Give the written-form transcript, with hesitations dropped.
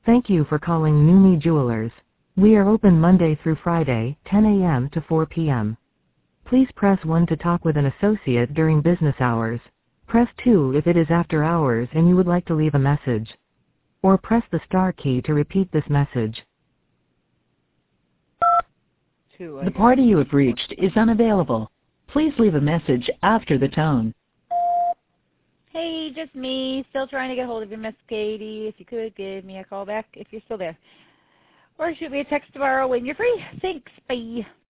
Thank you for calling Numi Jewelers. We are open Monday through Friday, 10 a.m. to 4 p.m. Please press 1 to talk with an associate during business hours. Press 2 if it is after hours and you would like to leave a message. Or press the star key to repeat this message. The party you have reached is unavailable. Please leave a message after the tone. Hey, just me. Still trying to get hold of you, Miss Katie. If you could give me a call back if you're still there. Or shoot me a text tomorrow when you're free. Thanks. Bye.